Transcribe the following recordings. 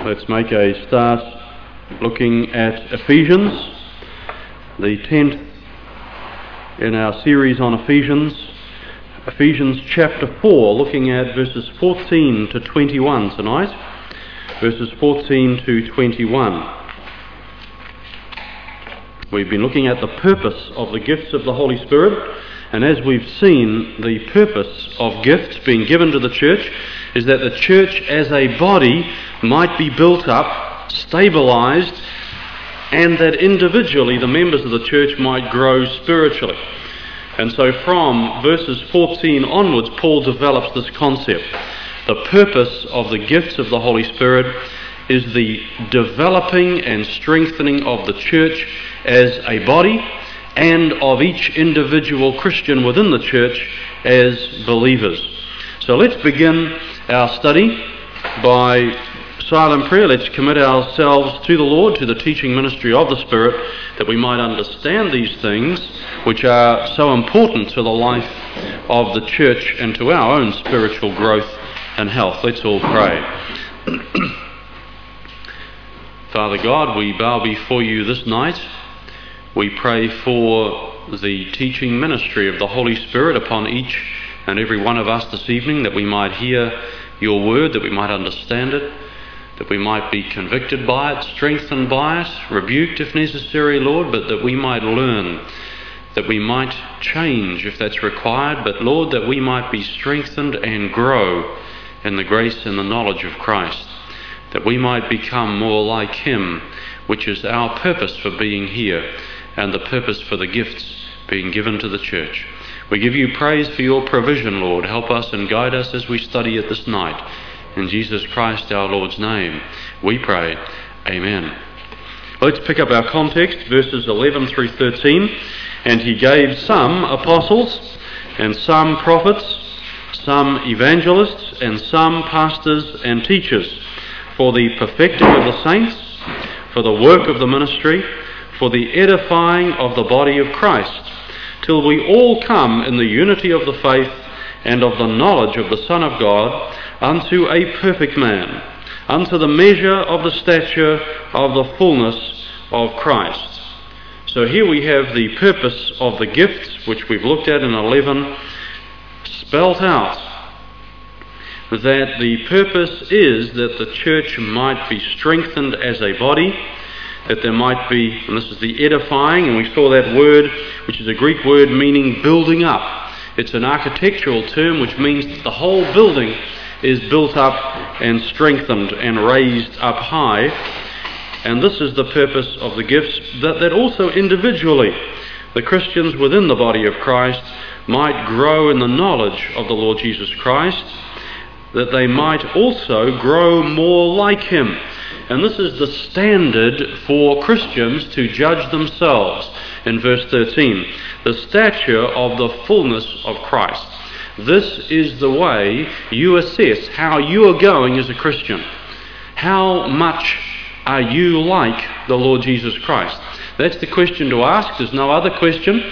Let's make a start looking at Ephesians, the 10th in our series on Ephesians. Ephesians chapter 4, looking at verses 14 to 21 tonight. Verses 14 to 21. We've been looking at the purpose of the gifts of the Holy Spirit, and as we've seen, the purpose of gifts being given to the church is that the church as a body might be built up, stabilized, and that individually the members of the church might grow spiritually. And so from verses 14 onwards, Paul develops this concept. The purpose of the gifts of the Holy Spirit is the developing and strengthening of the church as a body and of each individual Christian within the church as believers. So let's begin our study by silent prayer. Let's commit ourselves to the Lord, to the teaching ministry of the Spirit, that we might understand these things which are so important to the life of the church and to our own spiritual growth and health. Let's all pray. Father God, we bow before you this night. We pray for the teaching ministry of the Holy Spirit upon each and every one of us this evening, that we might hear your word, that we might understand it, that we might be convicted by it, strengthened by it, rebuked if necessary, Lord, but that we might learn, that we might change if that's required, but Lord, that we might be strengthened and grow in the grace and the knowledge of Christ, that we might become more like him, which is our purpose for being here and the purpose for the gifts being given to the church. We give you praise for your provision, Lord. Help us and guide us as we study it this night. In Jesus Christ our Lord's name we pray. Amen. Let's pick up our context, verses 11 through 13. And he gave some apostles, and some prophets, some evangelists, and some pastors and teachers, for the perfecting of the saints, for the work of the ministry, for the edifying of the body of Christ, till we all come in the unity of the faith and of the knowledge of the Son of God, unto a perfect man, unto the measure of the stature of the fullness of Christ. So here we have the purpose of the gifts, which we've looked at in 11, spelt out. That the purpose is that the church might be strengthened as a body, that there might be, and this is the edifying, and we saw that word, which is a Greek word meaning building up. It's an architectural term which means that the whole building is built up and strengthened and raised up high. And this is the purpose of the gifts, that also individually the Christians within the body of Christ might grow in the knowledge of the Lord Jesus Christ, that they might also grow more like him. And this is the standard for Christians to judge themselves in verse 13. The stature of the fullness of Christ. This is the way you assess how you are going as a Christian. How much are you like the Lord Jesus Christ? That's the question to ask. There's no other question.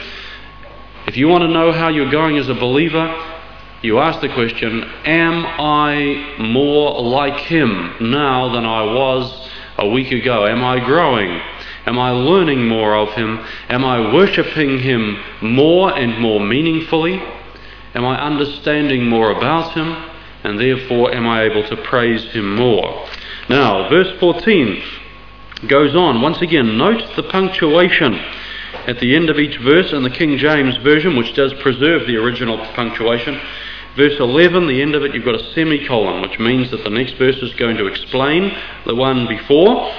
If you want to know how you're going as a believer, you ask the question, am I more like him now than I was a week ago? Am I growing? Am I learning more of him? Am I worshipping him more and more meaningfully? Am I understanding more about him? And therefore, am I able to praise him more? Now, verse 14 goes on. Once again, note the punctuation at the end of each verse in the King James Version, which does preserve the original punctuation. Verse 11, the end of it, you've got a semicolon, which means that the next verse is going to explain the one before.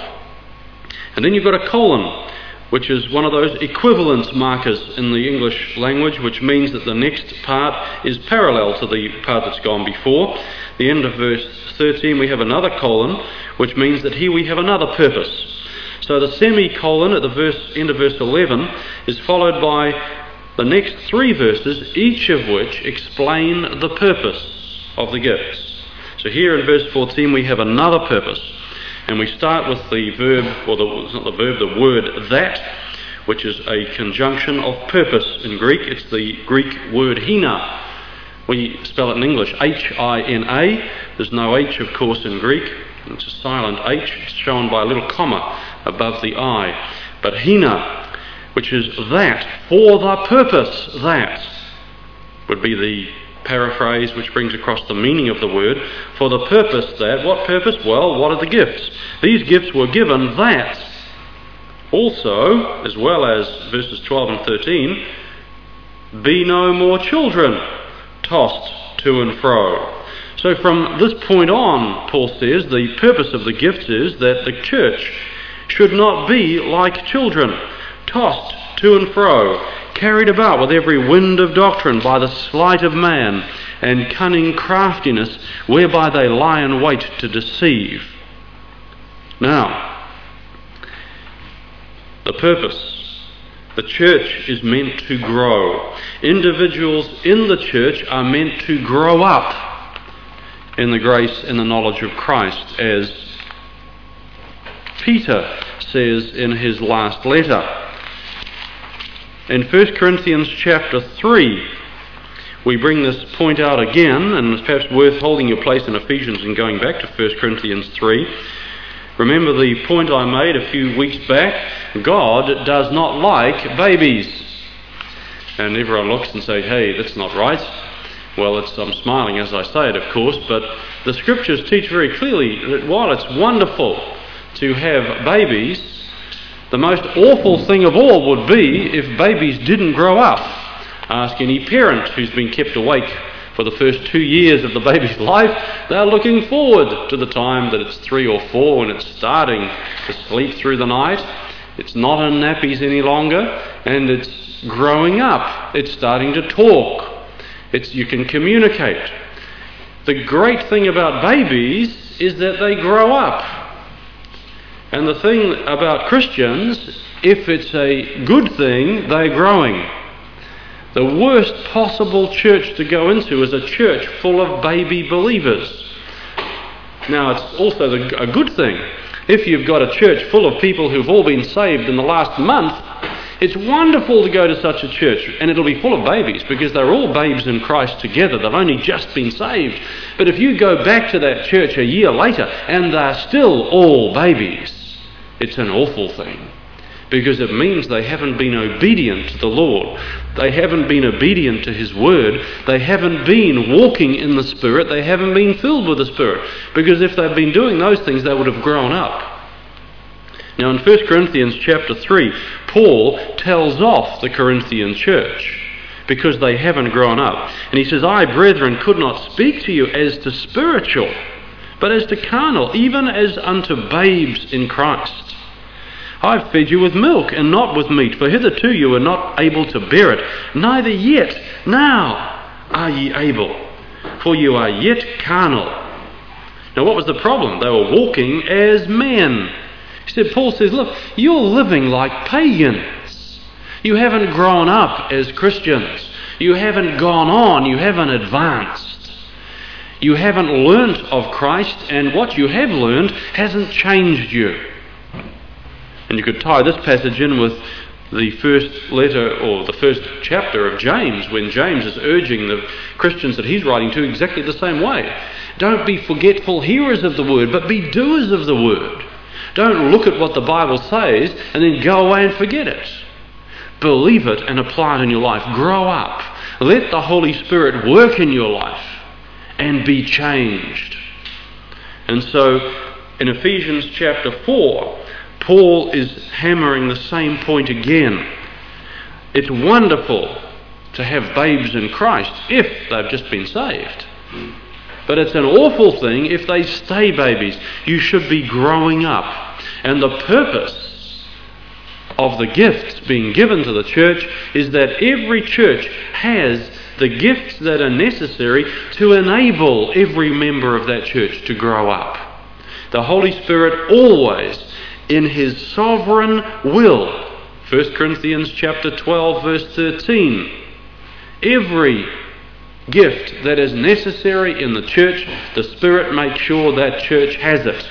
And then you've got a colon, which is one of those equivalence markers in the English language, which means that the next part is parallel to the part that's gone before. The end of verse 13, we have another colon, which means that here we have another purpose. So the semicolon at the end of verse 11 is followed by the next three verses, each of which explain the purpose of the gifts. So here in verse 14 we have another purpose. And we start with the verb, it's not the verb, the word that, which is a conjunction of purpose in Greek. It's the Greek word hina. We spell it in English, H-I-N-A. There's no H, of course, in Greek. It's a silent H, it's shown by a little comma above the I. But hina, which is that, for the purpose that, would be the paraphrase which brings across the meaning of the word. For the purpose that, what purpose? Well, what are the gifts? These gifts were given that also, as well as verses 12 and 13, be no more children, tossed to and fro. So from this point on, Paul says, the purpose of the gifts is that the church should not be like children, tossed to and fro, carried about with every wind of doctrine by the sleight of man and cunning craftiness, whereby they lie in wait to deceive. Now, the purpose. The church is meant to grow. Individuals in the church are meant to grow up in the grace and the knowledge of Christ, as Peter says in his last letter. In 1 Corinthians chapter 3, we bring this point out again, and it's perhaps worth holding your place in Ephesians and going back to 1 Corinthians 3. Remember the point I made a few weeks back? God does not like babies. And everyone looks and says, hey, that's not right. Well, I'm smiling as I say it, of course, but the scriptures teach very clearly that while it's wonderful to have babies, the most awful thing of all would be if babies didn't grow up. Ask any parent who's been kept awake for the first 2 years of the baby's life. They're looking forward to the time that it's 3 or 4 when it's starting to sleep through the night. It's not in nappies any longer, and it's growing up. It's starting to talk. You can communicate. The great thing about babies is that they grow up. And the thing about Christians, if it's a good thing, they're growing. The worst possible church to go into is a church full of baby believers. Now, it's also a good thing. If you've got a church full of people who've all been saved in the last month, it's wonderful to go to such a church, and it'll be full of babies because they're all babes in Christ together. They've only just been saved. But if you go back to that church a year later and they're still all babies, it's an awful thing, because it means they haven't been obedient to the Lord. They haven't been obedient to His Word. They haven't been walking in the Spirit. They haven't been filled with the Spirit. Because if they'd been doing those things, they would have grown up. Now in 1 Corinthians chapter 3, Paul tells off the Corinthian church because they haven't grown up. And he says, I, brethren, could not speak to you as to spiritual, but as to carnal, even as unto babes in Christ. I've fed you with milk and not with meat, for hitherto you were not able to bear it, neither yet now are ye able, for you are yet carnal. Now what was the problem? They were walking as men. Paul says, look, you're living like pagans. You haven't grown up as Christians. You haven't gone on. You haven't advanced. You haven't learnt of Christ, and what you have learned hasn't changed you. And you could tie this passage in with the first letter or the first chapter of James, when James is urging the Christians that he's writing to exactly the same way. Don't be forgetful hearers of the word, but be doers of the word. Don't look at what the Bible says and then go away and forget it. Believe it and apply it in your life. Grow up. Let the Holy Spirit work in your life and be changed. And so in Ephesians chapter 4, Paul is hammering the same point again. It's wonderful to have babes in Christ if they've just been saved. But it's an awful thing if they stay babies. You should be growing up. And the purpose of the gifts being given to the church is that every church has the gifts that are necessary to enable every member of that church to grow up. The Holy Spirit always, in His sovereign will, 1 Corinthians chapter 12 verse 13, every gift that is necessary in the church, the Spirit makes sure that church has it.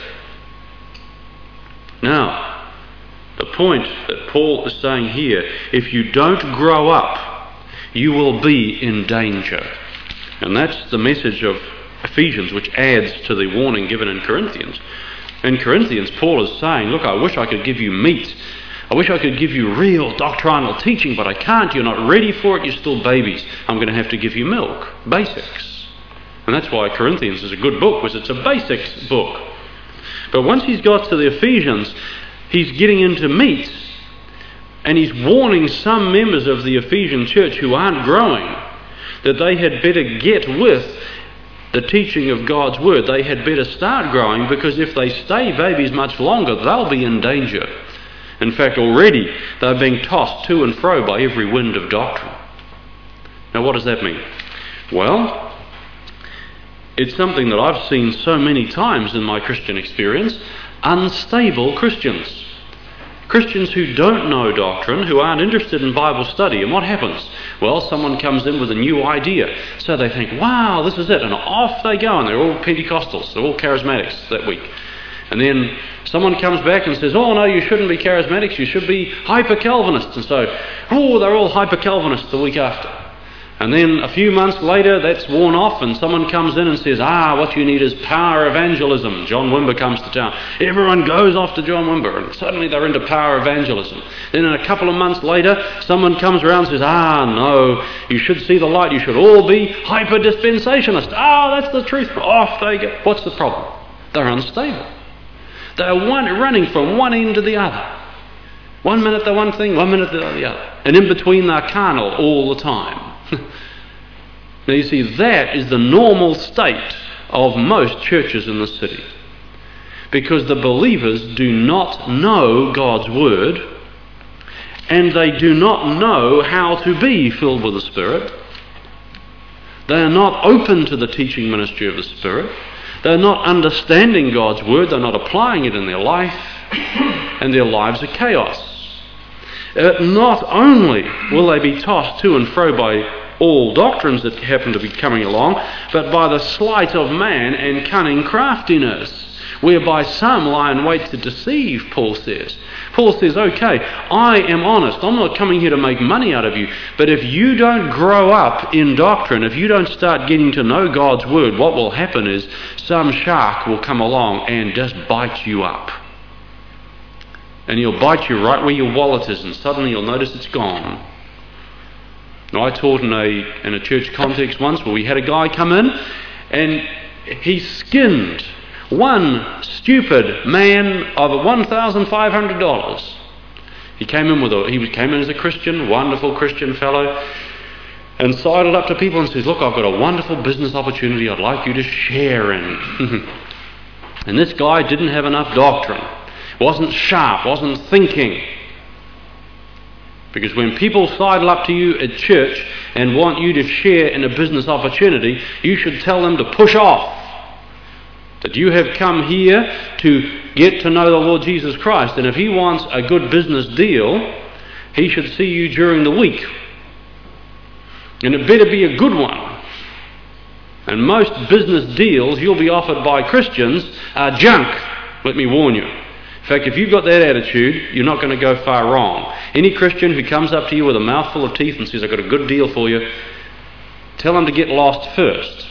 Now, the point that Paul is saying here, if you don't grow up, you will be in danger. And that's the message of Ephesians, which adds to the warning given in Corinthians. In Corinthians, Paul is saying, look, I wish I could give you meat. I wish I could give you real doctrinal teaching, but I can't. You're not ready for it. You're still babies. I'm going to have to give you milk, basics. And that's why Corinthians is a good book, because it's a basics book. But once he's got to the Ephesians, he's getting into meat, and he's warning some members of the Ephesian church who aren't growing that they had better get with the teaching of God's Word. They had better start growing, because if they stay babies much longer, they'll be in danger. In fact, already they're being tossed to and fro by every wind of doctrine. Now, what does that mean? Well, it's something that I've seen so many times in my Christian experience. Unstable Christians. Christians who don't know doctrine, who aren't interested in Bible study. And what happens? Well, someone comes in with a new idea. So they think, wow, this is it. And off they go. And they're all Pentecostals. They're all charismatics that week. And then someone comes back and says, oh no, you shouldn't be charismatics, you should be hyper-Calvinists. And so, they're all hyper-Calvinists the week after. And then a few months later, that's worn off, and someone comes in and says, what you need is power evangelism. John Wimber comes to town. Everyone goes off to John Wimber, and suddenly they're into power evangelism. Then in a couple of months later, someone comes around and says, no, you should see the light, you should all be hyper-dispensationalists. That's the truth. Off they go. What's the problem? They're unstable. They're running from one end to the other. 1 minute they're one thing, 1 minute they're the other. And in between they're carnal all the time. Now you see, that is the normal state of most churches in the city. Because the believers do not know God's Word, and they do not know how to be filled with the Spirit. They are not open to the teaching ministry of the Spirit. They're not understanding God's Word. They're not applying it in their life, and their lives are chaos. Not only will they be tossed to and fro by all doctrines that happen to be coming along, but by the sleight of man and cunning craftiness, whereby some lie in wait to deceive, Paul says. Paul says, okay, I am honest. I'm not coming here to make money out of you. But if you don't grow up in doctrine, if you don't start getting to know God's Word, what will happen is some shark will come along and just bite you up. And he'll bite you right where your wallet is, and suddenly you'll notice it's gone. Now, I taught in a church context once where we had a guy come in, and he skinned one stupid man of $1,500. He came in as a Christian, wonderful Christian fellow, and sidled up to people and says, look, I've got a wonderful business opportunity I'd like you to share in. And this guy didn't have enough doctrine, wasn't sharp, wasn't thinking. Because when people sidle up to you at church and want you to share in a business opportunity, you should tell them to push off. That you have come here to get to know the Lord Jesus Christ, and if he wants a good business deal, he should see you during the week. And it better be a good one. And most business deals you'll be offered by Christians are junk, let me warn you. In fact, if you've got that attitude, you're not going to go far wrong. Any Christian who comes up to you with a mouthful of teeth and says, I've got a good deal for you, tell him to get lost first.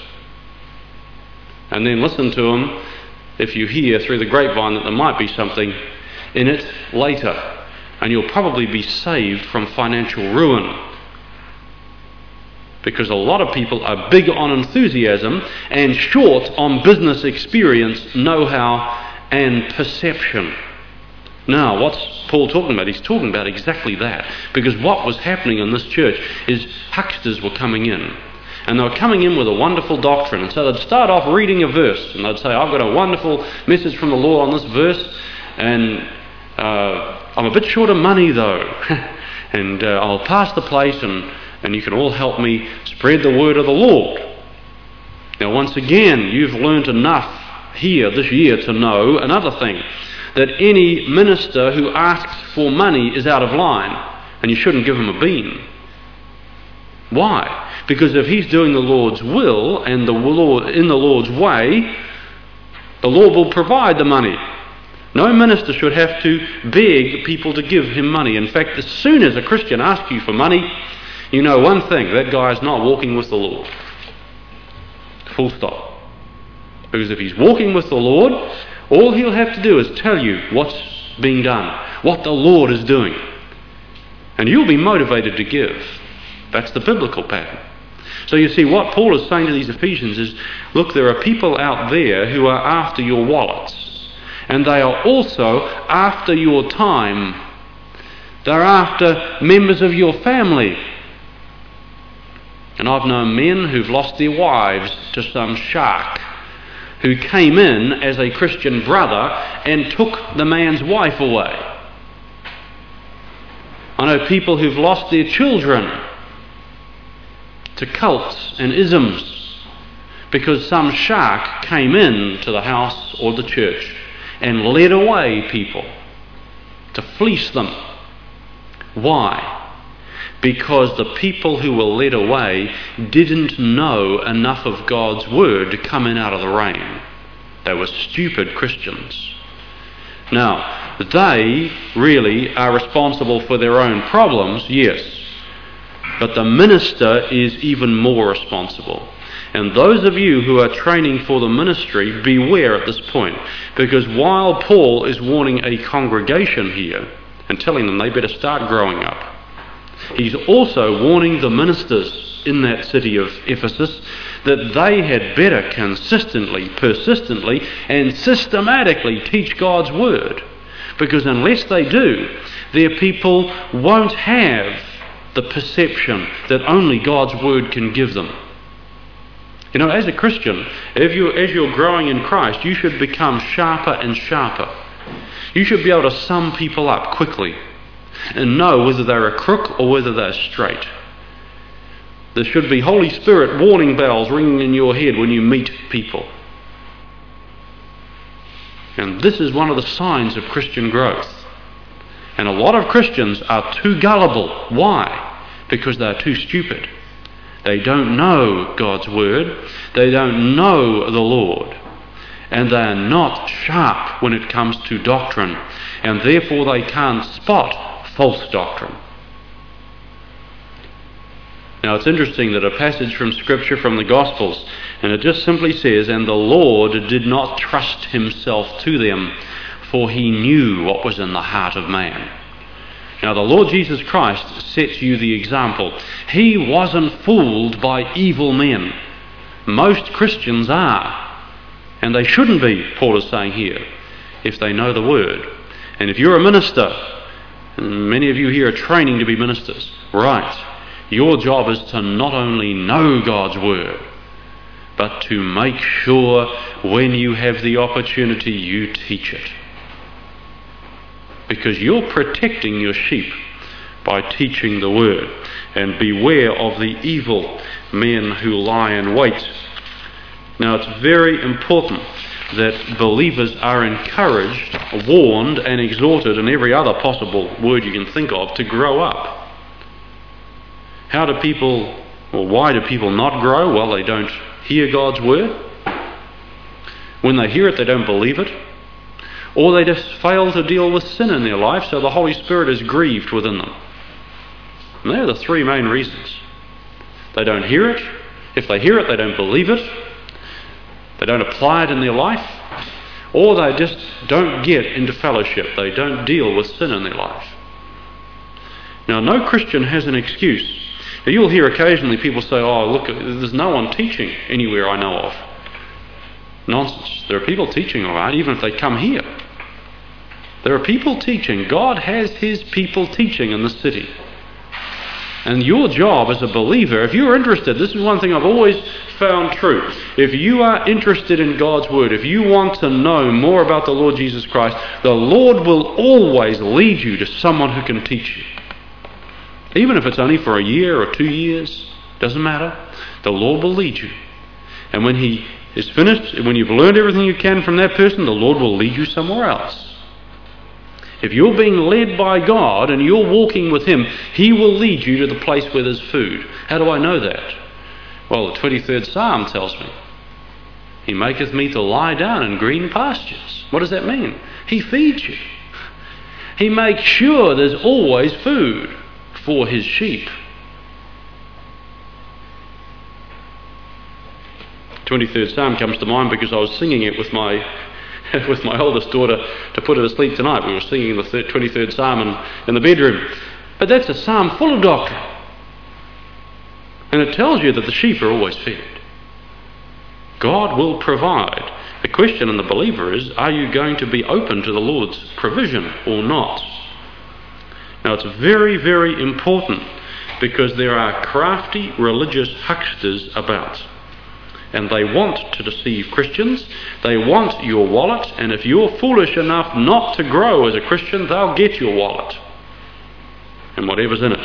And then listen to him if you hear through the grapevine that there might be something in it later. And you'll probably be saved from financial ruin. Because a lot of people are big on enthusiasm and short on business experience, know-how, and perception. Now, what's Paul talking about? He's talking about exactly that. Because what was happening in this church is hucksters were coming in. And they were coming in with a wonderful doctrine. And so they'd start off reading a verse. And they'd say, I've got a wonderful message from the Lord on this verse. And I'm a bit short of money though. And I'll pass the place and you can all help me spread the word of the Lord. Now, once again, you've learnt enough here this year to know another thing, that any minister who asks for money is out of line, and you shouldn't give him a bean. Why? Because if he's doing the Lord's will and in the Lord's way, the Lord will provide the money. No minister should have to beg people to give him money. In fact, as soon as a Christian asks you for money, you know one thing, that guy is not walking with the Lord. Full stop. Because if he's walking with the Lord, all he'll have to do is tell you what's being done, what the Lord is doing. And you'll be motivated to give. That's the biblical pattern. So you see, what Paul is saying to these Ephesians is, look, there are people out there who are after your wallets. And they are also after your time. They're after members of your family. And I've known men who've lost their wives to some shark who came in as a Christian brother and took the man's wife away. I know people who've lost their children to cults and isms because some shark came in to the house or the church and led away people to fleece them. Why? Because the people who were led away didn't know enough of God's word to come in out of the rain. They were stupid Christians. Now, they really are responsible for their own problems, yes, but the minister is even more responsible. And those of you who are training for the ministry, beware at this point, because while Paul is warning a congregation here and telling them they better start growing up, he's also warning the ministers in that city of Ephesus that they had better consistently, persistently, and systematically teach God's word. Because unless they do, their people won't have the perception that only God's word can give them. You know, as a Christian, as you're growing in Christ, you should become sharper and sharper. You should be able to sum people up quickly and know whether they're a crook or whether they're straight. There should be Holy Spirit warning bells ringing in your head when you meet people. And this is one of the signs of Christian growth. And a lot of Christians are too gullible. Why? Because they're too stupid. They don't know God's word. They don't know the Lord. And they are not sharp when it comes to doctrine. And therefore they can't spot false doctrine. Now it's interesting that a passage from Scripture from the Gospels, and it just simply says, "And the Lord did not trust himself to them, for he knew what was in the heart of man." Now the Lord Jesus Christ sets you the example. He wasn't fooled by evil men. Most Christians are. And they shouldn't be, Paul is saying here, if they know the Word. And if you're a minister, and many of you here are training to be ministers, right, your job is to not only know God's Word, but to make sure when you have the opportunity you teach it. Because you're protecting your sheep by teaching the Word. And beware of the evil men who lie in wait. Now it's very important that believers are encouraged, warned and exhorted, and every other possible word you can think of, to grow up. Why do people not grow? Well, they don't hear God's word. When they hear it, they don't believe it. Or they just fail to deal with sin in their life, so the Holy Spirit is grieved within them. And they're the three main reasons. They don't hear it. If they hear it, they don't believe it. They don't apply it in their life. Or they just don't get into fellowship. They don't deal with sin in their life. Now, no Christian has an excuse. Now, you'll hear occasionally people say, "Oh, look, there's no one teaching anywhere I know of." Nonsense. There are people teaching, all right, even if they come here. There are people teaching. God has his people teaching in the city. And your job as a believer, if you're interested, this is one thing I've always found true. If you are interested in God's word, if you want to know more about the Lord Jesus Christ, the Lord will always lead you to someone who can teach you. Even if it's only for a year or 2 years, doesn't matter. The Lord will lead you. And when he is finished, when you've learned everything you can from that person, the Lord will lead you somewhere else. If you're being led by God and you're walking with him, he will lead you to the place where there's food. How do I know that? Well, the 23rd Psalm tells me. He maketh me to lie down in green pastures. What does that mean? He feeds you. He makes sure there's always food for his sheep. 23rd Psalm comes to mind because I was singing it with my with my oldest daughter to put her to sleep tonight. We were singing the 23rd Psalm in the bedroom. But that's a psalm full of doctrine. And it tells you that the sheep are always fed. God will provide. The question in the believer is, are you going to be open to the Lord's provision or not? Now it's very, very important, because there are crafty religious hucksters about. And they want to deceive Christians. They want your wallet, and if you're foolish enough not to grow as a Christian, they'll get your wallet and whatever's in it.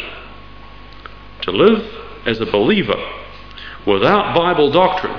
To live as a believer without Bible doctrine.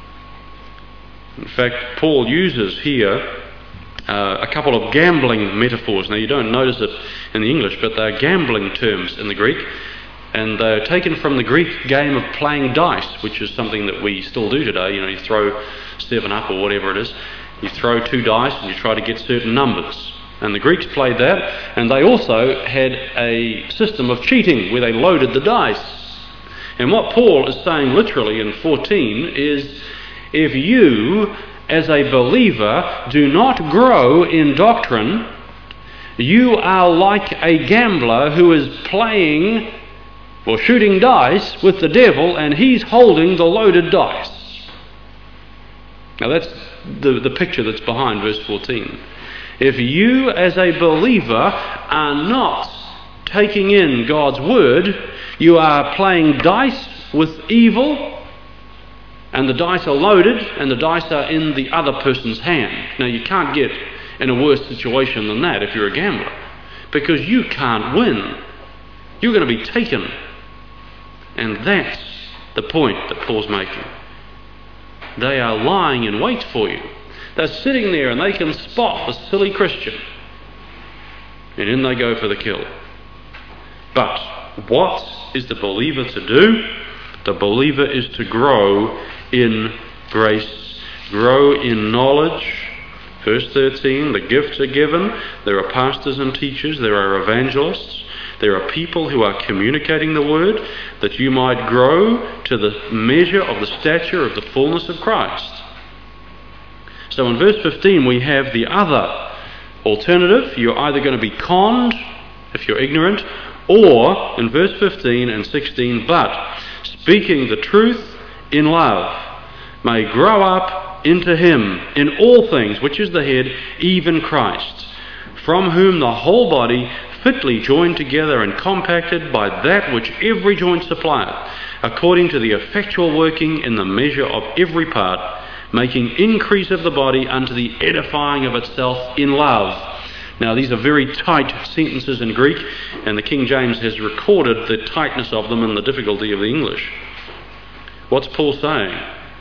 In fact, Paul uses here a couple of gambling metaphors. Now you don't notice it in the English, but they're gambling terms in the Greek. And they're taken from the Greek game of playing dice, which is something that we still do today. You know, you throw 7 up or whatever it is. You throw 2 dice and you try to get certain numbers. And the Greeks played that, and they also had a system of cheating where they loaded the dice. And what Paul is saying literally in 14 is, if you, as a believer, do not grow in doctrine, you are like a gambler who is playing or shooting dice with the devil, and he's holding the loaded dice. Now that's the picture that's behind verse 14. If you as a believer are not taking in God's word, you are playing dice with evil, and the dice are loaded, and the dice are in the other person's hand. Now you can't get in a worse situation than that if you're a gambler, because you can't win. You're going to be taken. And that's the point that Paul's making. They are lying in wait for you. They're sitting there and they can spot the silly Christian. And in they go for the kill. But what is the believer to do? The believer is to grow in grace, grow in knowledge. Verse 13, the gifts are given. There are pastors and teachers. There are evangelists. There are people who are communicating the word, that you might grow to the measure of the stature of the fullness of Christ. So in verse 15 we have the other alternative. You're either going to be conned if you're ignorant, or in verse 15 and 16, but speaking the truth in love may grow up into him in all things, which is the head, even Christ, from whom the whole body, fitly joined together and compacted by that which every joint supplieth, according to the effectual working in the measure of every part, making increase of the body unto the edifying of itself in love. Now these are very tight sentences in Greek, and the King James has recorded the tightness of them and the difficulty of the English. What's Paul saying?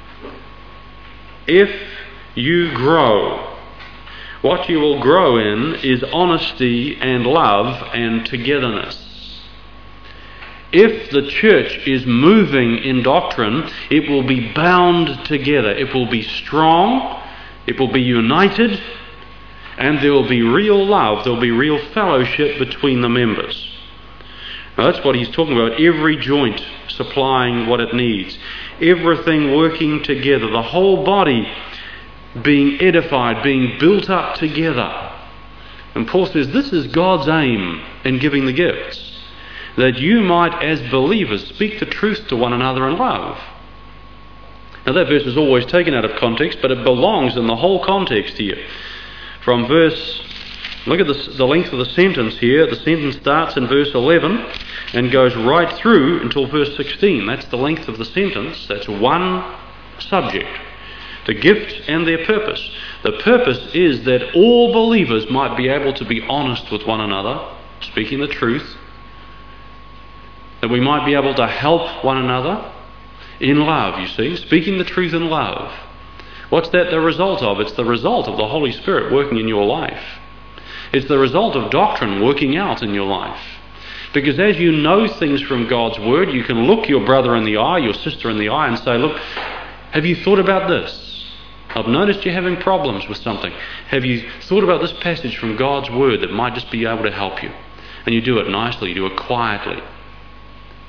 If you grow, what you will grow in is honesty and love and togetherness. If the church is moving in doctrine, it will be bound together. It will be strong, it will be united, and there will be real love, there will be real fellowship between the members. Now that's what he's talking about, every joint supplying what it needs, everything working together, the whole body being edified, being built up together. And Paul says this is God's aim in giving the gifts, that you might as believers speak the truth to one another in love. Now that verse is always taken out of context, but it belongs in the whole context here. From verse, look at the length of the sentence here. The sentence starts in verse 11 and goes right through until verse 16. That's the length of the sentence. That's one subject. The gifts and their purpose. The purpose is that all believers might be able to be honest with one another, speaking the truth, that we might be able to help one another in love, you see, speaking the truth in love. What's that the result of? It's the result of the Holy Spirit working in your life. It's the result of doctrine working out in your life. Because as you know things from God's Word, you can look your brother in the eye, your sister in the eye, and say, look, have you thought about this? I've noticed you're having problems with something. Have you thought about this passage from God's Word that might just be able to help you? And you do it nicely, you do it quietly.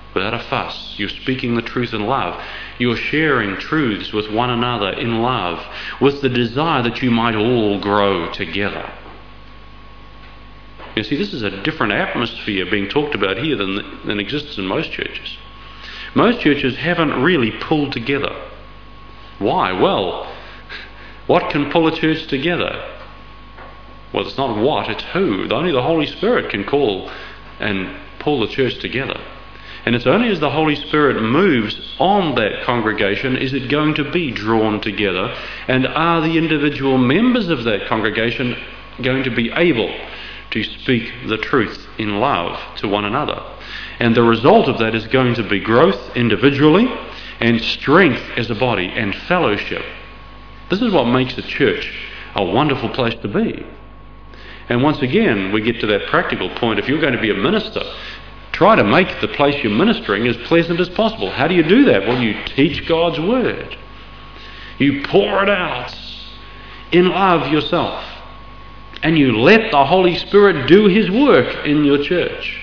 without a fuss. You're speaking the truth in love. You're sharing truths with one another in love, with the desire that you might all grow together. You see, this is a different atmosphere being talked about here than exists in most churches. Most churches haven't really pulled together. Why? Well, what can pull a church together? Well, it's not what, it's who. Only the Holy Spirit can call and pull the church together. And it's only as the Holy Spirit moves on that congregation is it going to be drawn together, and are the individual members of that congregation going to be able to speak the truth in love to one another. And the result of that is going to be growth individually and strength as a body and fellowship. This is what makes a church a wonderful place to be. And once again, we get to that practical point. If you're going to be a minister, try to make the place you're ministering as pleasant as possible. How do you do that? Well, you teach God's word. You pour it out in love yourself. And you let the Holy Spirit do His work in your church.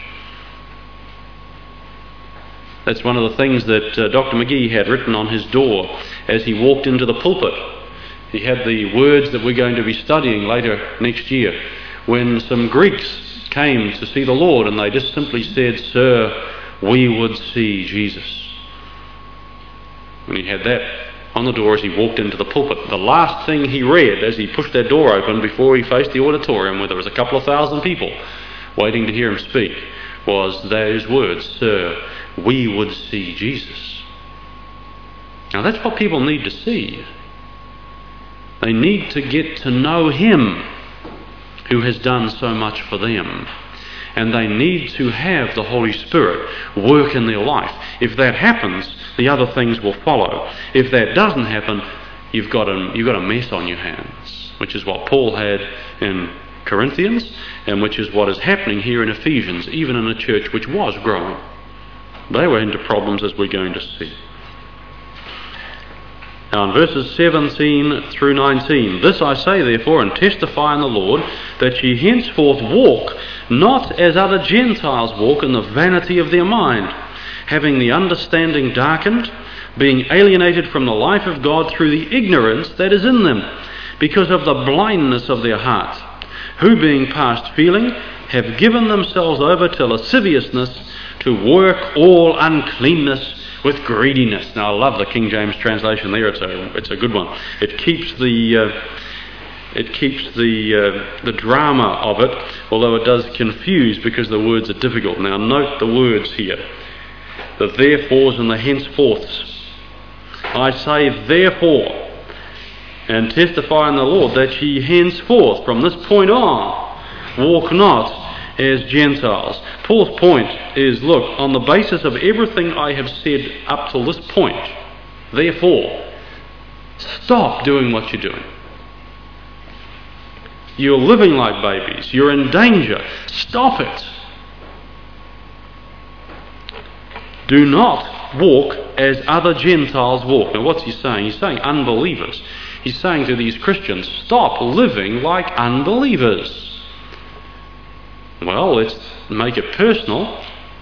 That's one of the things that Dr. McGee had written on his door as he walked into the pulpit. He had the words that we're going to be studying later next year, when some Greeks came to see the Lord and they just simply said, "Sir, we would see Jesus." And he had that on the door as he walked into the pulpit. The last thing he read as he pushed that door open before he faced the auditorium, where there was a couple of thousand people waiting to hear him speak, was those words, "Sir, we would see Jesus." Now that's what people need to see. They need to get to know Him who has done so much for them. And they need to have the Holy Spirit work in their life. If that happens, the other things will follow. If that doesn't happen, you've got a mess on your hands, which is what Paul had in Corinthians, and which is what is happening here in Ephesians, even in a church which was growing. They were into problems, as we're going to see. Now in verses 17 through 19, "This I say therefore, and testify in the Lord, that ye henceforth walk not as other Gentiles walk in the vanity of their mind, having the understanding darkened, being alienated from the life of God through the ignorance that is in them, because of the blindness of their heart, who being past feeling, have given themselves over to lasciviousness, to work all uncleanness with greediness." Now I love the King James translation there. It's a good one. It keeps the drama of it, although it does confuse because the words are difficult. Now note the words here, the therefores and the henceforths. "I say therefore, and testify in the Lord, that ye henceforth, from this point on, walk not as Gentiles." Paul's point is, look, on the basis of everything I have said up till this point, therefore, stop doing what you're doing. You're living like babies. You're in danger. Stop it. Do not walk as other Gentiles walk. Now what's he saying? He's saying unbelievers. He's saying to these Christians, stop living like unbelievers. Well, let's make it personal.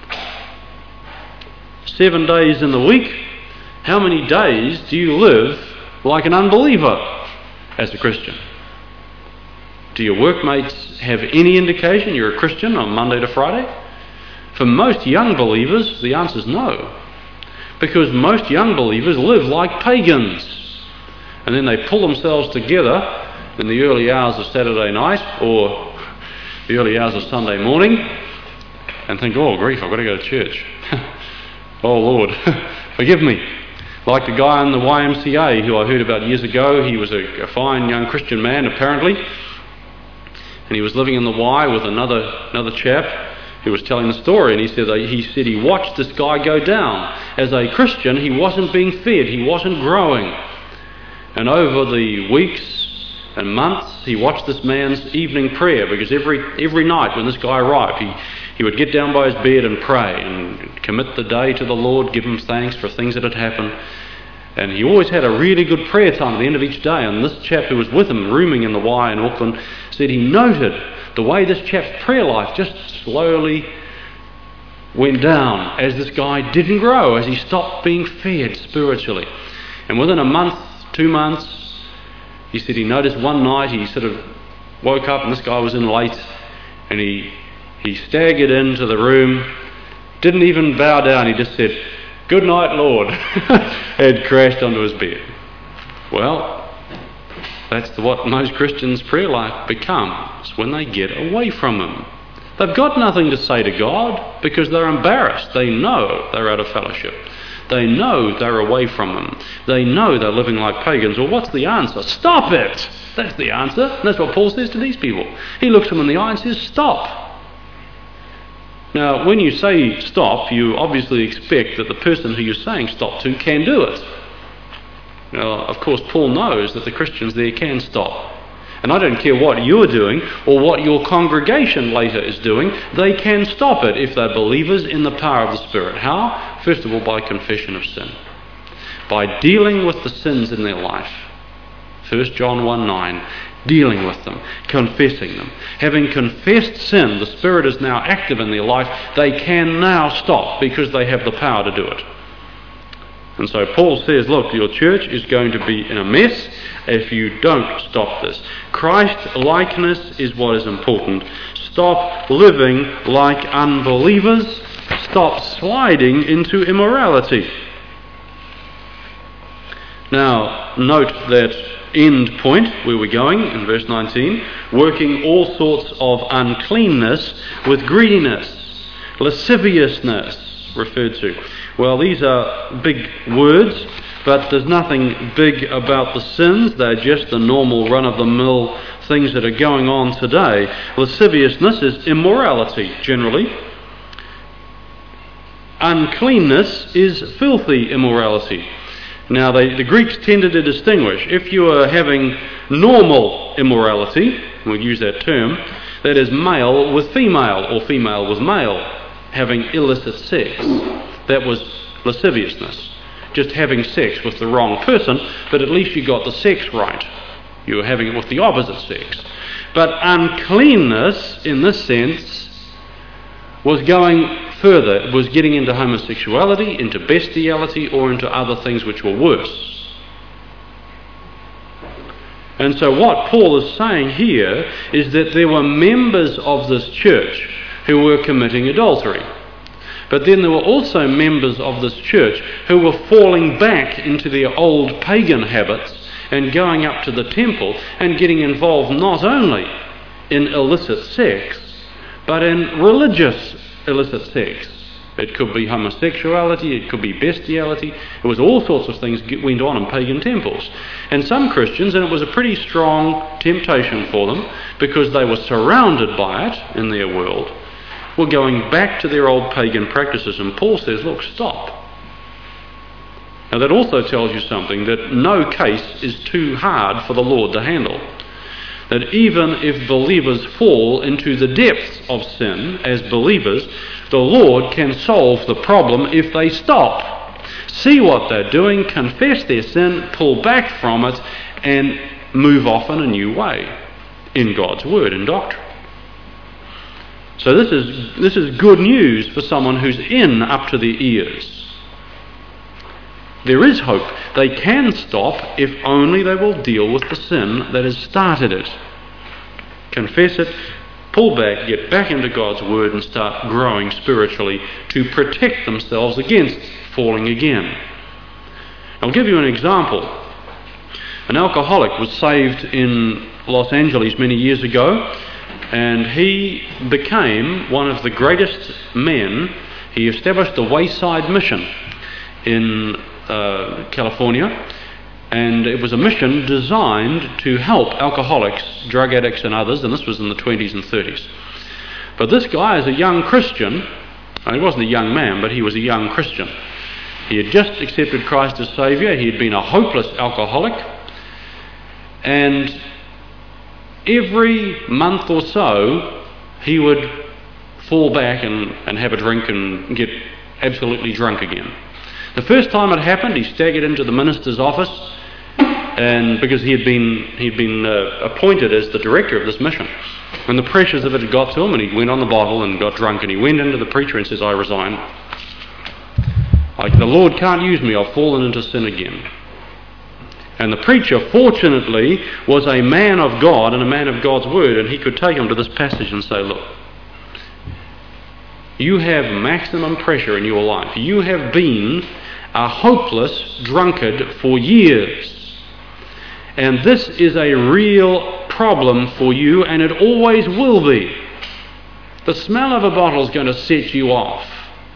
7 days in the week, how many days do you live like an unbeliever as a Christian? Do your workmates have any indication you're a Christian on Monday to Friday? For most young believers, the answer is no. Because most young believers live like pagans. And then they pull themselves together in the early hours of Saturday night or the early hours of Sunday morning and think, "Oh grief, I've got to go to church. Oh Lord, forgive me." Like the guy in the YMCA who I heard about years ago. He was a fine young Christian man apparently, and he was living in the Y with another chap who was telling the story, and he said he watched this guy go down. As a Christian, he wasn't being fed, he wasn't growing. And over the weeks and months, he watched this man's evening prayer, because every night when this guy arrived, he would get down by his bed and pray and commit the day to the Lord, give him thanks for things that had happened. And he always had a really good prayer time at the end of each day. And this chap who was with him, rooming in the Y in Auckland, said he noted the way this chap's prayer life just slowly went down as this guy didn't grow, as he stopped being fed spiritually. And within a month, 2 months, he said he noticed one night he sort of woke up and this guy was in late, and he staggered into the room, didn't even bow down, he just said, "Good night, Lord," and crashed onto his bed. Well, that's what most Christians' prayer life becomes when they get away from Him. They've got nothing to say to God because they're embarrassed. They know they're out of fellowship. They know they're away from Him. They know they're living like pagans. Well, what's the answer? Stop it! That's the answer. And that's what Paul says to these people. He looks them in the eye and says, stop. Now, when you say stop, you obviously expect that the person who you're saying stop to can do it. Now, of course, Paul knows that the Christians there can stop. And I don't care what you're doing or what your congregation later is doing, they can stop it if they're believers in the power of the Spirit. How? First of all, by confession of sin. By dealing with the sins in their life. 1 John 1:9, dealing with them, confessing them. Having confessed sin, the Spirit is now active in their life. They can now stop because they have the power to do it. And so Paul says, look, your church is going to be in a mess if you don't stop this. Christ-likeness is what is important. Stop living like unbelievers. Stop sliding into immorality. Now, note that end point where we're going in verse 19, working all sorts of uncleanness with greediness, lasciviousness referred to. Well, these are big words, but there's nothing big about the sins. They're just the normal run-of-the-mill things that are going on today. Lasciviousness is immorality, generally. Uncleanness is filthy immorality. Now, the Greeks tended to distinguish. If you are having normal immorality, we'll use that term, that is male with female or female with male, having illicit sex. That was lasciviousness. Just having sex with the wrong person, but at least you got the sex right. You were having it with the opposite sex. But uncleanness, in this sense, was going further. It was getting into homosexuality, into bestiality, or into other things which were worse. And so what Paul is saying here is that there were members of this church who were committing adultery. But then there were also members of this church who were falling back into their old pagan habits and going up to the temple and getting involved not only in illicit sex, but in religious illicit sex. It could be homosexuality, it could be bestiality, it was all sorts of things that went on in pagan temples. And some Christians, and it was a pretty strong temptation for them, because they were surrounded by it in their world, were going back to their old pagan practices. And Paul says, look, stop. Now that also tells you something, that no case is too hard for the Lord to handle. That even if believers fall into the depths of sin as believers, the Lord can solve the problem if they stop. See what they're doing, confess their sin, pull back from it, and move off in a new way in God's Word and doctrine. So this is good news for someone who's in up to their ears. There is hope. They can stop if only they will deal with the sin that has started it. Confess it, pull back, get back into God's Word and start growing spiritually to protect themselves against falling again. I'll give you an example. An alcoholic was saved in Los Angeles many years ago, and he became one of the greatest men. He established the Wayside Mission in California, and it was a mission designed to help alcoholics, drug addicts and others, and this was in the 20s and 30s. But this guy, as a young Christian, he wasn't a young man, but he was a young Christian. He had just accepted Christ as Saviour. He had been a hopeless alcoholic, and every month or so he would fall back and have a drink and get absolutely drunk again. The first time it happened, he staggered into the minister's office and because he'd been appointed as the director of this mission. And the pressures of it had got to him, and he went on the bottle and got drunk, and he went into the preacher and says, "I resign. The Lord can't use me, I've fallen into sin again." And the preacher, fortunately, was a man of God and a man of God's word, and he could take him to this passage and say, "Look, you have maximum pressure in your life. You have been a hopeless drunkard for years. And this is a real problem for you, and it always will be. The smell of a bottle is going to set you off.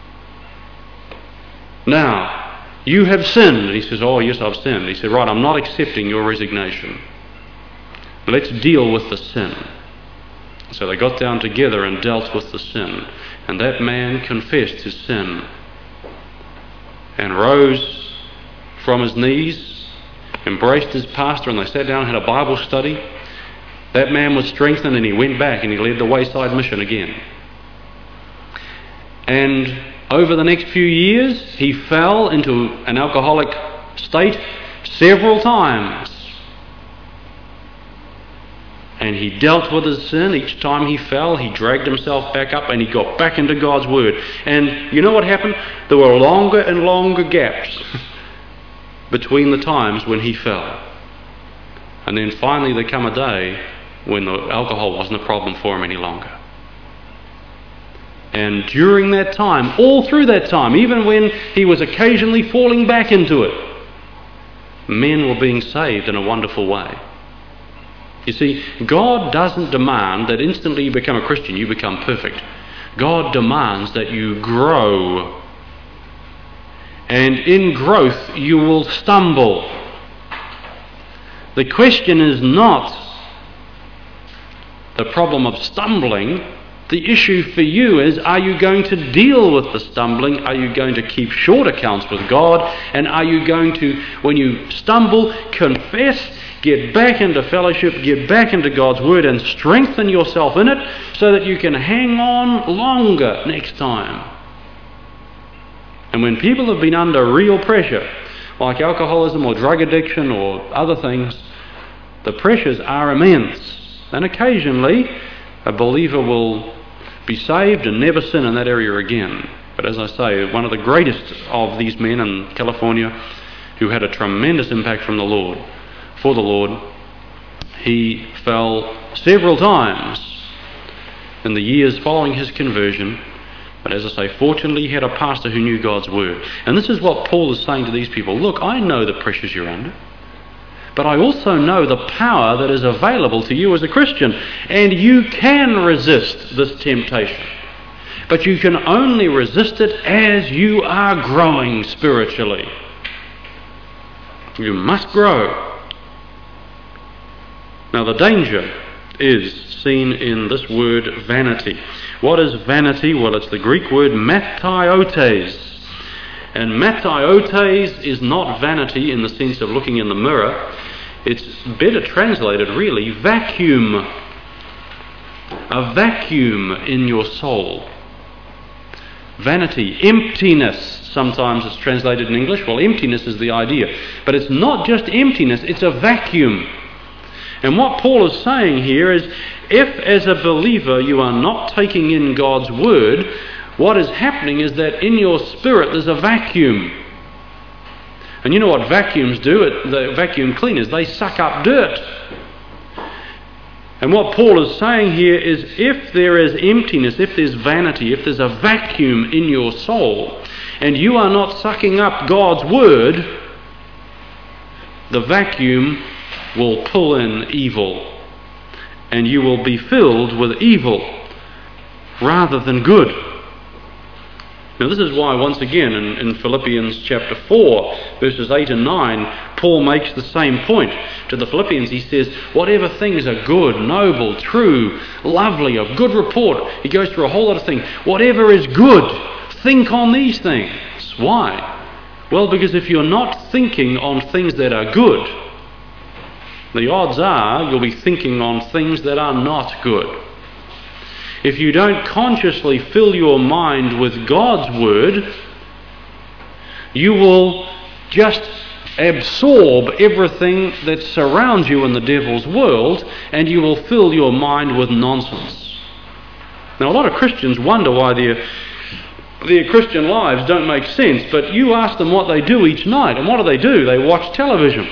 Now, you have sinned." And he says, "Oh, yes, I've sinned." He said, "Right, I'm not accepting your resignation. Let's deal with the sin." So they got down together and dealt with the sin. And that man confessed his sin and rose from his knees, embraced his pastor, and they sat down and had a Bible study. That man was strengthened, and he went back and he led the Wayside Mission again. And over the next few years, he fell into an alcoholic state several times. And he dealt with his sin. Each time he fell, he dragged himself back up and he got back into God's word. And you know what happened? There were longer and longer gaps between the times when he fell. And then finally there came a day when the alcohol wasn't a problem for him any longer. And during that time, all through that time, even when he was occasionally falling back into it, men were being saved in a wonderful way. You see, God doesn't demand that instantly you become a Christian, you become perfect. God demands that you grow. And in growth, you will stumble. The question is not the problem of stumbling. The issue for you is, are you going to deal with the stumbling? Are you going to keep short accounts with God? And are you going to, when you stumble, confess, get back into fellowship, get back into God's word and strengthen yourself in it so that you can hang on longer next time? And when people have been under real pressure, like alcoholism or drug addiction or other things, the pressures are immense. And occasionally a believer will be saved and never sin in that area again. But as I say, one of the greatest of these men in California, who had a tremendous impact from the Lord, for the Lord, he fell several times in the years following his conversion. But as I say, fortunately he had a pastor who knew God's word. And this is what Paul is saying to these people. Look, I know the pressures you're under, but I also know the power that is available to you as a Christian. And you can resist this temptation. But you can only resist it as you are growing spiritually. You must grow. Now the danger is seen in this word vanity. What is vanity? Well, it's the Greek word matiotes. And matiotes is not vanity in the sense of looking in the mirror. It's better translated really, vacuum. A vacuum in your soul. Vanity, emptiness, sometimes it's translated in English. Well, emptiness is the idea. But it's not just emptiness, it's a vacuum. And what Paul is saying here is, if as a believer you are not taking in God's word, what is happening is that in your spirit there's a vacuum. And you know what vacuums do? The vacuum cleaners, they suck up dirt. And what Paul is saying here is, if there is emptiness, if there's vanity, if there's a vacuum in your soul, and you are not sucking up God's word, the vacuum will pull in evil, and you will be filled with evil rather than good. Now this is why, once again, in Philippians chapter 4, verses 8 and 9, Paul makes the same point to the Philippians. He says, whatever things are good, noble, true, lovely, of good report. He goes through a whole lot of things. Whatever is good, think on these things. Why? Well, because if you're not thinking on things that are good, the odds are you'll be thinking on things that are not good. If you don't consciously fill your mind with God's word, you will just absorb everything that surrounds you in the devil's world, and you will fill your mind with nonsense. Now, a lot of Christians wonder why their Christian lives don't make sense, but you ask them what they do each night, and what do? They watch television.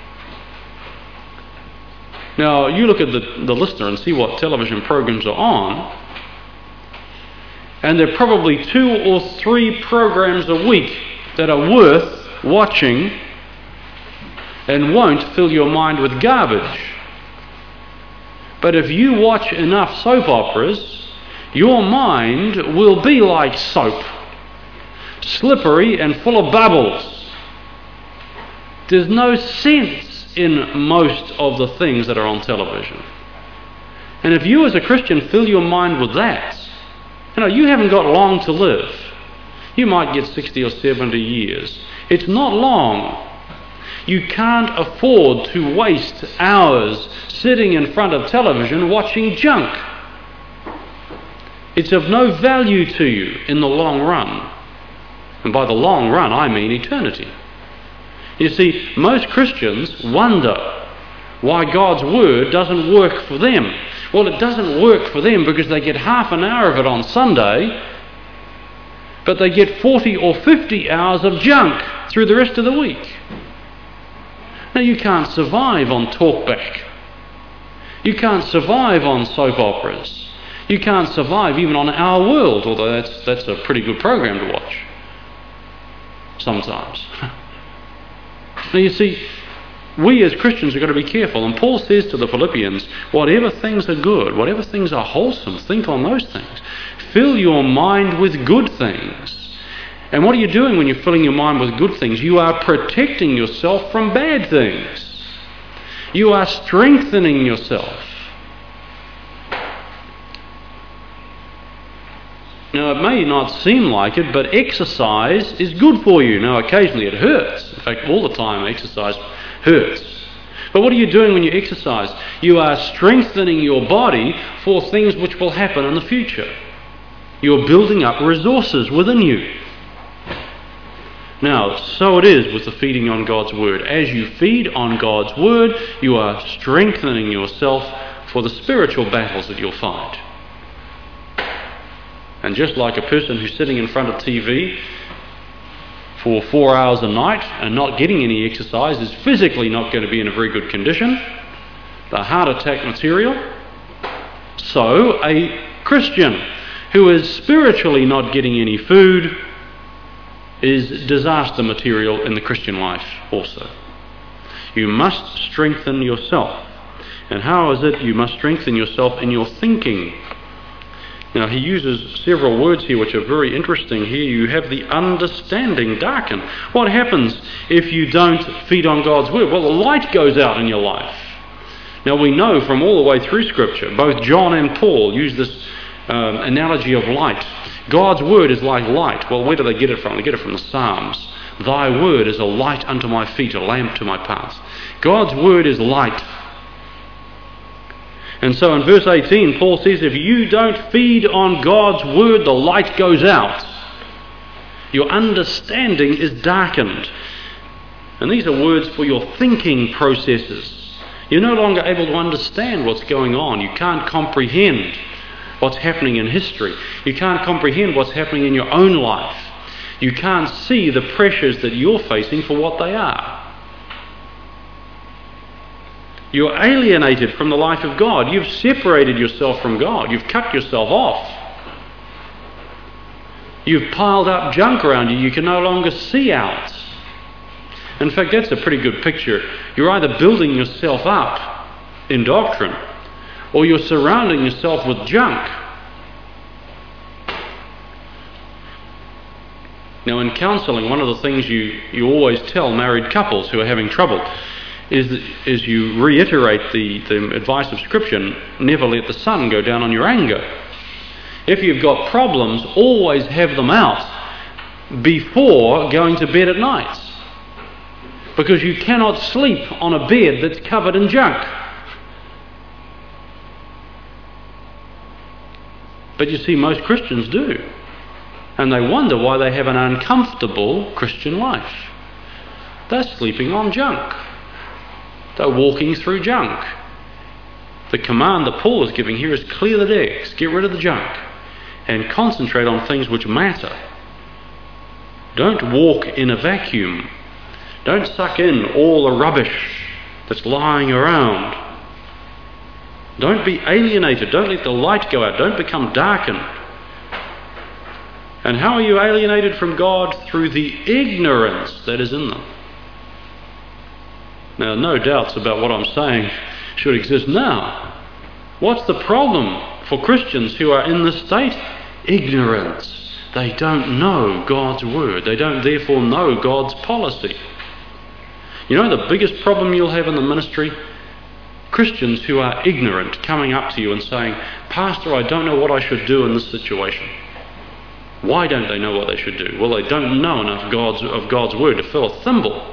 Now, you look at the listener and see what television programs are on, and there are probably 2 or 3 programs a week that are worth watching and won't fill your mind with garbage. But if you watch enough soap operas, your mind will be like soap, slippery and full of bubbles. There's no sense in most of the things that are on television. And if you as a Christian fill your mind with that, you haven't got long to live. You might get 60 or 70 years. It's not long. You can't afford to waste hours sitting in front of television watching junk. It's of no value to you in the long run. And by the long run, I mean eternity. You see, most Christians wonder why God's Word doesn't work for them. Well, it doesn't work for them because they get half an hour of it on Sunday, but they get 40 or 50 hours of junk through the rest of the week. Now, you can't survive on talkback. You can't survive on soap operas. You can't survive even on Our World, although that's a pretty good program to watch sometimes. Now, you see, we as Christians have got to be careful. And Paul says to the Philippians, whatever things are good, whatever things are wholesome, think on those things. Fill your mind with good things. And what are you doing when you're filling your mind with good things? You are protecting yourself from bad things. You are strengthening yourself. Now, it may not seem like it, but exercise is good for you. Now, occasionally it hurts. In fact, all the time exercise hurts. But what are you doing when you exercise? You are strengthening your body for things which will happen in the future. You're building up resources within you. Now, so it is with the feeding on God's Word. As you feed on God's Word, you are strengthening yourself for the spiritual battles that you'll fight. And just like a person who's sitting in front of TV for 4 hours a night and not getting any exercise is physically not going to be in a very good condition, the heart attack material, so a Christian who is spiritually not getting any food is disaster material in the Christian life also. You must strengthen yourself. And how is it you must strengthen yourself in your thinking? Now, he uses several words here which are very interesting. Here you have the understanding darkened. What happens if you don't feed on God's Word? Well, the light goes out in your life. Now, we know from all the way through Scripture, both John and Paul use this analogy of light. God's Word is like light. Well, where do they get it from? They get it from the Psalms. Thy Word is a light unto my feet, a lamp to my path. God's Word is light. And so in verse 18, Paul says, if you don't feed on God's Word, the light goes out. Your understanding is darkened. And these are words for your thinking processes. You're no longer able to understand what's going on. You can't comprehend what's happening in history. You can't comprehend what's happening in your own life. You can't see the pressures that you're facing for what they are. You're alienated from the life of God. You've separated yourself from God. You've cut yourself off. You've piled up junk around you. You can no longer see out. In fact, that's a pretty good picture. You're either building yourself up in doctrine, or you're surrounding yourself with junk. Now, in counselling, one of the things you always tell married couples who are having trouble is you reiterate the advice of Scripture, never let the sun go down on your anger. If you've got problems, always have them out before going to bed at night. Because you cannot sleep on a bed that's covered in junk. But you see, most Christians do. And they wonder why they have an uncomfortable Christian life. they're sleeping on junk. They're walking through junk. The command that Paul is giving here is clear the decks, get rid of the junk, and concentrate on things which matter. Don't walk in a vacuum. Don't suck in all the rubbish that's lying around. Don't be alienated. Don't let the light go out. Don't become darkened. And how are you alienated from God? Through the ignorance that is in them. Now, no doubts about what I'm saying should exist now. What's the problem for Christians who are in this state? Ignorance. They don't know God's word. They don't therefore know God's policy. You know the biggest problem you'll have in the ministry? Christians who are ignorant coming up to you and saying, "Pastor, I don't know what I should do in this situation." Why don't they know what they should do? Well, they don't know enough of God's word to fill a thimble.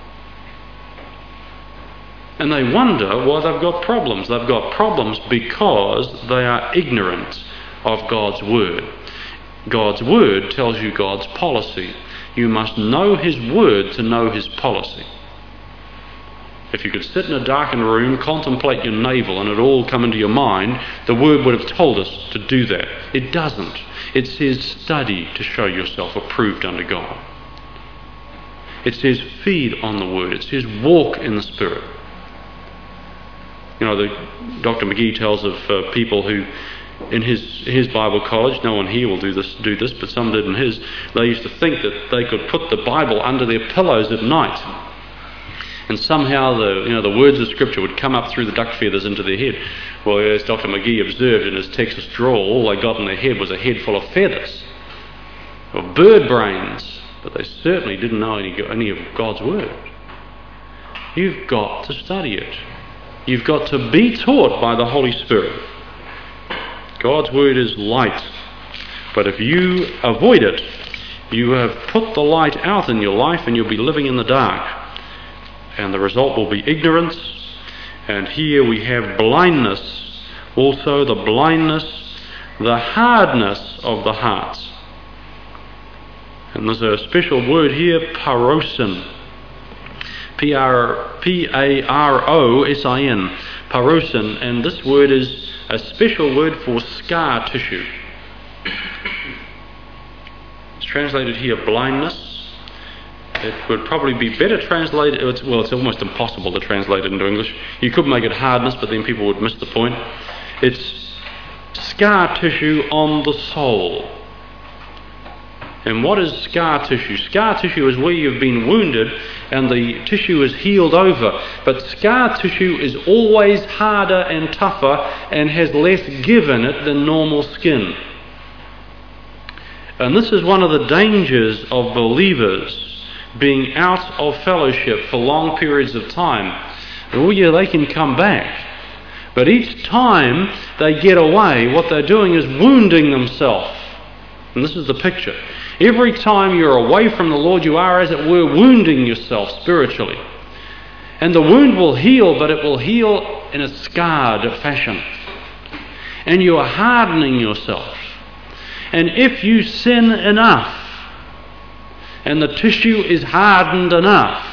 And they wonder why they've got problems. They've got problems because they are ignorant of God's word. God's word tells you God's policy. You must know his word to know his policy. If you could sit in a darkened room, contemplate your navel, and it all come into your mind, the word would have told us to do that. It doesn't. It says study to show yourself approved unto God. It says feed on the word. It says walk in the Spirit. You know, Dr. McGee tells of people who, in his Bible college, no one here will do this, but some did in his, they used to think that they could put the Bible under their pillows at night. And somehow the words of Scripture would come up through the duck feathers into their head. Well, as Dr. McGee observed in his Texas drawl, all they got in their head was a head full of feathers, or bird brains, but they certainly didn't know any of God's word. You've got to study it. You've got to be taught by the Holy Spirit. God's word is light, but if you avoid it, you have put the light out in your life and you'll be living in the dark. And the result will be ignorance. And here we have blindness, also the blindness, the hardness of the heart. And there's a special word here, parosin. P-A-R-O-S-I-N, parosin, and this word is a special word for scar tissue. It's translated here blindness. It would probably be better translated, it's almost impossible to translate it into English. You could make it hardness, but then people would miss the point. It's scar tissue on the soul. And what is scar tissue? Scar tissue is where you've been wounded and the tissue is healed over. But scar tissue is always harder and tougher and has less give in it than normal skin. And this is one of the dangers of believers being out of fellowship for long periods of time. Oh yeah, they can come back. But each time they get away, what they're doing is wounding themselves. And this is the picture. Every time you're away from the Lord, you are, as it were, wounding yourself spiritually. And the wound will heal, but it will heal in a scarred fashion. And you are hardening yourself. And if you sin enough, and the tissue is hardened enough,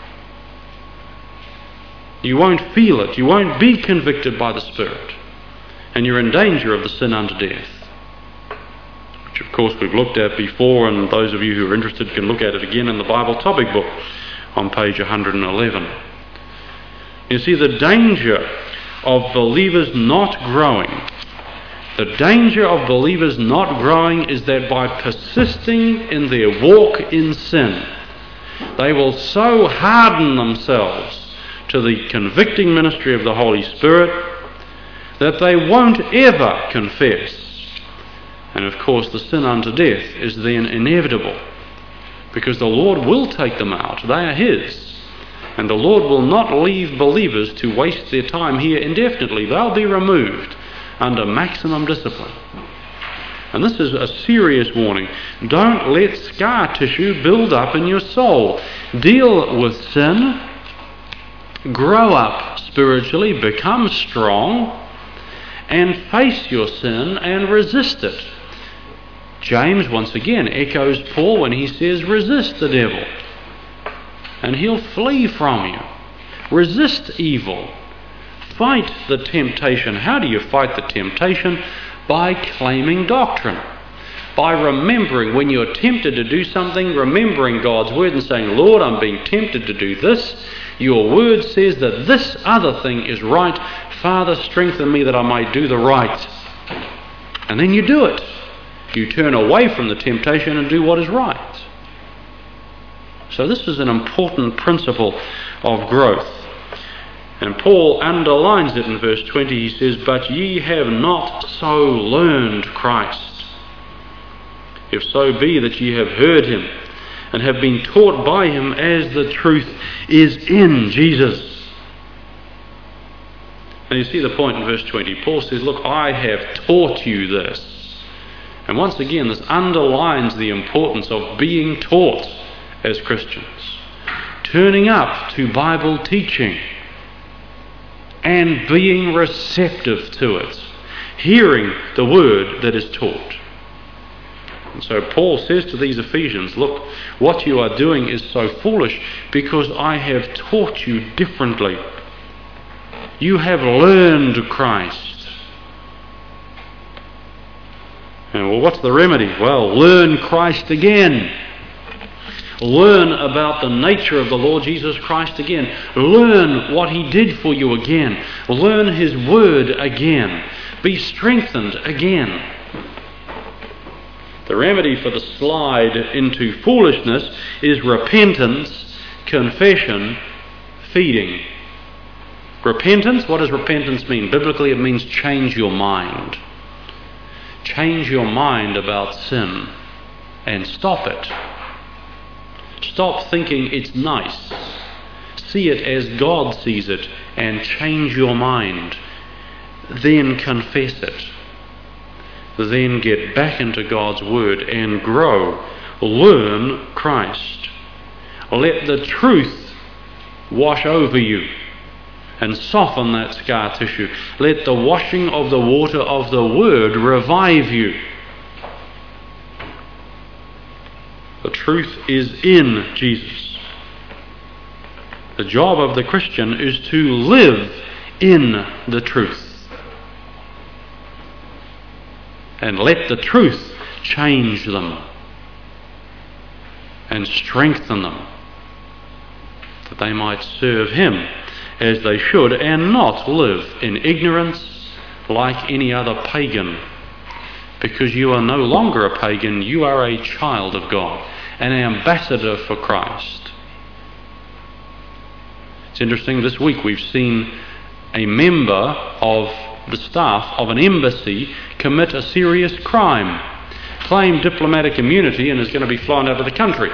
you won't feel it. You won't be convicted by the Spirit. And you're in danger of the sin unto death. Which, of course, we've looked at before, and those of you who are interested can look at it again in the Bible topic book on page 111. You see, the danger of believers not growing, the danger of believers not growing is that by persisting in their walk in sin, they will so harden themselves to the convicting ministry of the Holy Spirit that they won't ever confess. And of course the sin unto death is then inevitable, because the Lord will take them out. They are His. And the Lord will not leave believers to waste their time here indefinitely. They'll be removed under maximum discipline. And this is a serious warning. Don't let scar tissue build up in your soul. Deal with sin. Grow up spiritually, become strong, and face your sin and resist it. James once again echoes Paul when he says, resist the devil. and he'll flee from you. Resist evil. Fight the temptation. How do you fight the temptation? By claiming doctrine. By remembering when you're tempted to do something, remembering God's word and saying, Lord, I'm being tempted to do this. Your word says that this other thing is right. Father, strengthen me that I might do the right. And then you do it. You turn away from the temptation and do what is right. So this is an important principle of growth. And Paul underlines it in verse 20. He says, but ye have not so learned Christ. If so be that ye have heard him and have been taught by him as the truth is in Jesus. And you see the point in verse 20. Paul says, look, I have taught you this. And once again, this underlines the importance of being taught as Christians. Turning up to Bible teaching and being receptive to it. Hearing the word that is taught. And so Paul says to these Ephesians, look, what you are doing is so foolish because I have taught you differently. You have learned Christ. And well, what's the remedy? Well, learn Christ again. Learn about the nature of the Lord Jesus Christ again. Learn what he did for you again. Learn his word again. Be strengthened again. The remedy for the slide into foolishness is repentance, confession, feeding. Repentance, what does repentance mean? Biblically it means change your mind. Change your mind about sin and stop it. Stop thinking it's nice. See it as God sees it and change your mind. Then confess it. Then get back into God's word and grow. Learn Christ. Let the truth wash over you and soften that scar tissue. Let the washing of the water of the word revive you. The truth is in Jesus. The job of the Christian is to live in the truth. And let the truth change them and strengthen them, that they might serve him as they should and not live in ignorance like any other pagan. Because you are no longer a pagan, you are a child of God, an ambassador for Christ. It's interesting, this week we've seen a member of the staff of an embassy commit a serious crime, claim diplomatic immunity and is going to be flown out of the country.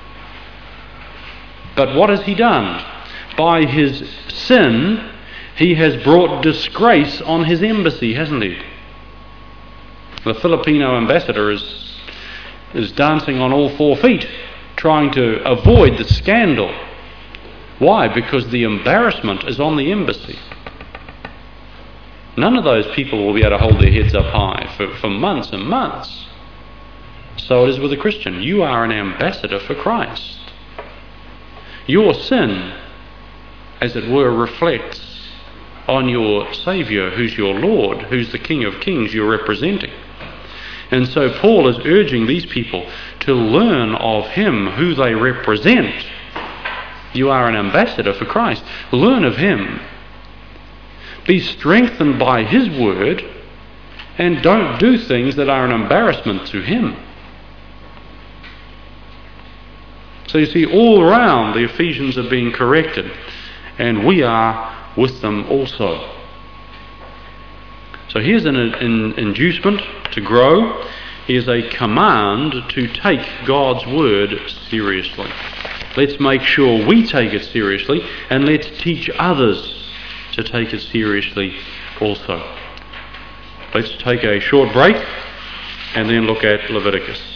But what has he done? By his sin, he has brought disgrace on his embassy, hasn't he? The Filipino ambassador is dancing on all 4 feet, trying to avoid the scandal. Why? Because the embarrassment is on the embassy. None of those people will be able to hold their heads up high for months and months. So it is with a Christian. You are an ambassador for Christ. Your sin, as it were, reflects on your Saviour, who's your Lord, who's the King of Kings you're representing. And so Paul is urging these people to learn of him who they represent. You are an ambassador for Christ. Learn of him. Be strengthened by his word and don't do things that are an embarrassment to him. So you see, all around the Ephesians are being corrected, and we are with them also. So here's an inducement to grow. Here's a command to take God's word seriously. Let's make sure we take it seriously, and let's teach others to take it seriously also. Let's take a short break and then look at Leviticus.